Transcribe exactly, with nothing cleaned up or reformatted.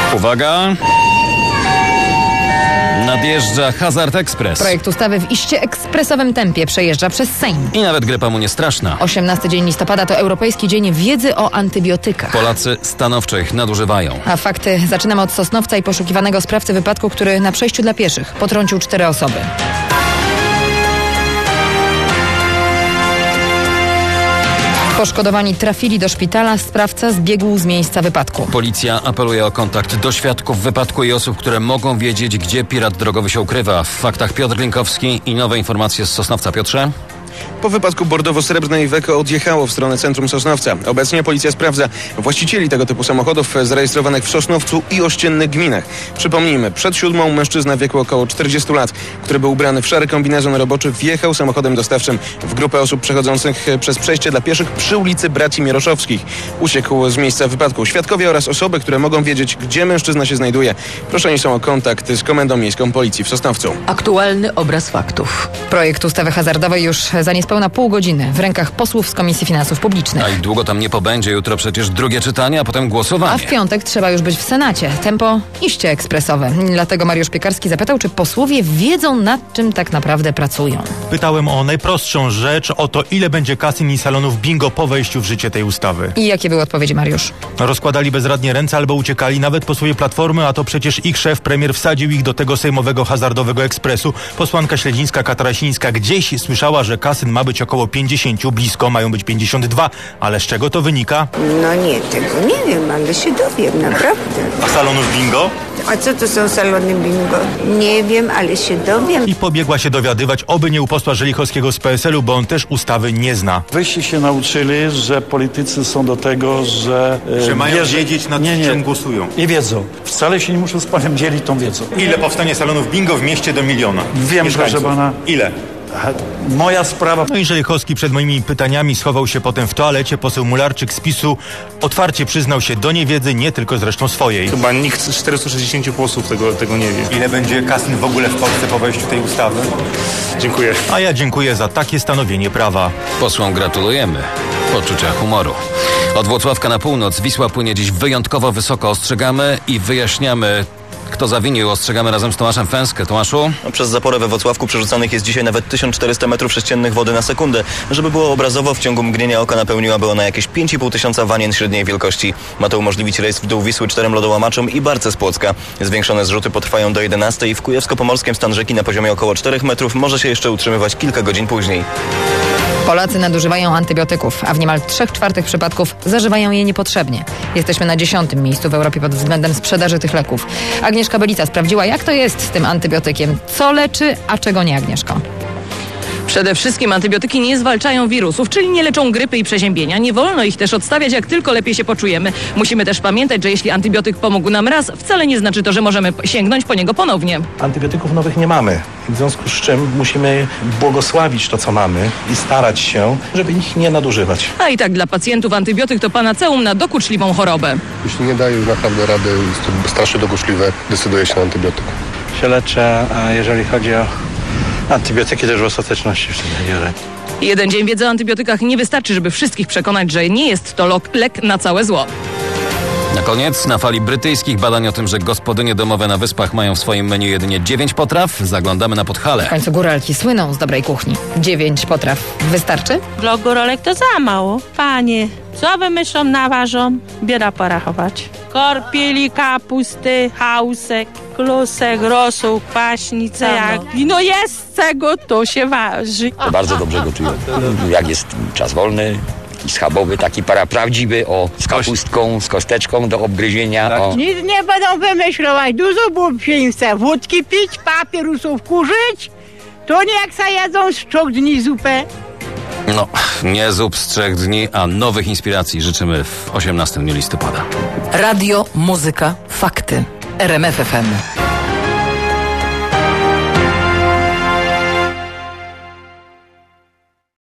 Uwaga! Nadjeżdża Hazard Express. Projekt ustawy w iście ekspresowym tempie przejeżdża przez Sejm. I nawet grypa mu nie straszna. osiemnasty dzień listopada to Europejski Dzień Wiedzy o Antybiotykach. Polacy stanowczo ich nadużywają. A fakty zaczynamy od Sosnowca i poszukiwanego sprawcy wypadku, który na przejściu dla pieszych potrącił cztery osoby. Poszkodowani trafili do szpitala, sprawca zbiegł z miejsca wypadku. Policja apeluje o kontakt do świadków wypadku i osób, które mogą wiedzieć, gdzie pirat drogowy się ukrywa. W faktach Piotr Linkowski i nowe informacje z Sosnowca. Piotrze? Po wypadku bordowo-srebrnej Iveco odjechało w stronę centrum Sosnowca. Obecnie policja sprawdza właścicieli tego typu samochodów zarejestrowanych w Sosnowcu i ościennych gminach. Przypomnijmy, przed siódmą mężczyzna w wieku około czterdziestu lat, który był ubrany w szary kombinezon roboczy, wjechał samochodem dostawczym w grupę osób przechodzących przez przejście dla pieszych przy ulicy Braci Mieroszowskich. Uciekł z miejsca wypadku. Świadkowie oraz osoby, które mogą wiedzieć, gdzie mężczyzna się znajduje, proszeni są o kontakt z Komendą Miejską Policji w Sosnowcu. Aktualny obraz faktów. Projekt ustawy hazardowej już za niespełna pół godziny w rękach posłów z Komisji Finansów Publicznych. A i długo tam nie pobędzie. Jutro przecież drugie czytanie, a potem głosowanie. A w piątek trzeba już być w Senacie. Tempo iście ekspresowe. Dlatego Mariusz Piekarski zapytał, czy posłowie wiedzą, nad czym tak naprawdę pracują. Pytałem o najprostszą rzecz, o to, ile będzie kasyn i salonów bingo po wejściu w życie tej ustawy. I jakie były odpowiedzi, Mariusz? Rozkładali bezradnie ręce albo uciekali, nawet posłowie Platformy, a to przecież ich szef, premier, wsadził ich do tego sejmowego hazardowego ekspresu. Posłanka Śledzińska-Katarasińska gdzieś słyszała, że kasyn ma być około pięćdziesiąt, blisko mają być pięćdziesiąt dwa, ale z czego to wynika? No nie, tego nie wiem, ale się dowiem, naprawdę. A salonów bingo? A co to są salony bingo? Nie wiem, ale się dowiem. I pobiegła się dowiadywać, oby nie u posła Żelichowskiego z P S L u, bo on też ustawy nie zna. Wyście się nauczyli, że politycy są do tego, że... E, że mają wierzy... wiedzieć, nad nie, nie. czym głosują. I wiedzą. Wcale się nie muszą z panem dzielić tą wiedzą. Ile powstanie salonów bingo w mieście do miliona? Wiem, mieszkańców? proszę pana. Ile? Moja sprawa. No i Żelichowski przed moimi pytaniami schował się potem w toalecie. Poseł Mularczyk z PiSu otwarcie przyznał się do niewiedzy, nie tylko zresztą swojej. Chyba nikt z czterystu sześćdziesięciu posłów tego, tego nie wie. Ile będzie kasyn w ogóle w Polsce po wejściu tej ustawy? Dziękuję. A ja dziękuję za takie stanowienie prawa. Posłom gratulujemy poczucia humoru. Od Włocławka na północ Wisła płynie dziś wyjątkowo wysoko. Ostrzegamy i wyjaśniamy, kto zawinił. Ostrzegamy razem z Tomaszem Fęskę. Tomaszu? No, przez zaporę we Włocławku przerzucanych jest dzisiaj nawet tysiąc czterysta metrów sześciennych wody na sekundę. Żeby było obrazowo, w ciągu mgnienia oka napełniłaby ona jakieś pięć i pół tysiąca wanien średniej wielkości. Ma to umożliwić rejs w dół Wisły czterem lodołamaczom i barce z Płocka. Zwiększone zrzuty potrwają do jedenastej. W Kujawsko-Pomorskim stan rzeki na poziomie około czterech metrów może się jeszcze utrzymywać kilka godzin później. Polacy nadużywają antybiotyków, a w niemal trzech czwartych przypadków zażywają je niepotrzebnie. Jesteśmy na dziesiątym miejscu w Europie pod względem sprzedaży tych leków. Agnieszka Belica sprawdziła, jak to jest z tym antybiotykiem. Co leczy, a czego nie, Agnieszko? Przede wszystkim antybiotyki nie zwalczają wirusów, czyli nie leczą grypy i przeziębienia. Nie wolno ich też odstawiać, jak tylko lepiej się poczujemy. Musimy też pamiętać, że jeśli antybiotyk pomógł nam raz, wcale nie znaczy to, że możemy sięgnąć po niego ponownie. Antybiotyków nowych nie mamy, w związku z czym musimy błogosławić to, co mamy i starać się, żeby ich nie nadużywać. A i tak dla pacjentów antybiotyk to panaceum na dokuczliwą chorobę. Jeśli nie daje już naprawdę rady, jest to strasznie dokuczliwe, decyduje się na antybiotyk. Się leczę, a jeżeli chodzi o antybiotyki, też w ostateczności wtedy biorę. Jeden dzień wiedzy o antybiotykach nie wystarczy, żeby wszystkich przekonać, że nie jest to lek na całe zło. Na koniec, na fali brytyjskich badań o tym, że gospodynie domowe na wyspach mają w swoim menu jedynie dziewięć potraw, zaglądamy na Podhale. W końcu góralki słyną z dobrej kuchni. Dziewięć potraw wystarczy? Dla góralek to za mało. Panie, co wymyślą, naważą, bieda porachować. Korpieli, kapusty, hausek, klusek, rosół, kwaśnice, jak no jest tego, to się waży. To bardzo dobrze gotuję. Jak jest czas wolny, schabowy, taki para prawdziwy, o, z kapustką, z kosteczką do obgryzienia. O. Nic nie będą wymyślować, dużo bób się chce. Wódki pić, papierusów kurzyć, to nie jak se jedzą z trzech dni zupę. No, nie zup z trzech dni, a nowych inspiracji życzymy w osiemnastym dniu listopada. Radio, muzyka, fakty. R M F F M.